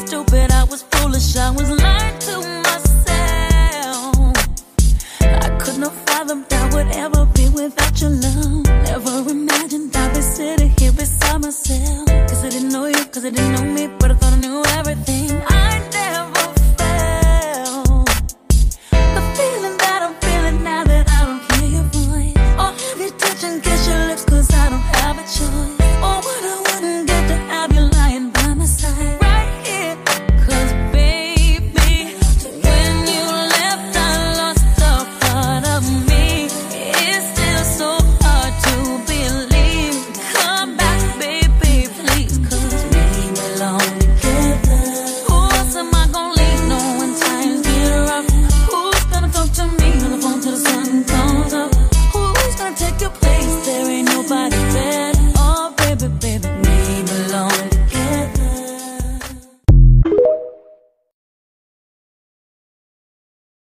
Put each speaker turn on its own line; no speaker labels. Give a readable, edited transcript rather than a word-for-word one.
stupid, I was foolish, I was lying to myself. I could not fathom that would ever be without your love. Never imagined I'd be sitting here beside myself. Cause I didn't know you, cause I didn't know me, but I thought I knew everything. I never felt the feeling that I'm feeling now that I don't hear your voice, or have you touch and kiss your lips, cause I don't have a choice. Or what I wouldn't get to have you lying by my side right here. Cause baby, when you left I lost a part of me. It's still so hard to believe. Come back baby, please, cause we belong together. Who else am I gonna leave? No, when times get rough, who's gonna talk to me on the phone till the sun comes up? Who's gonna take your place? There ain't nobody better. Oh baby, baby,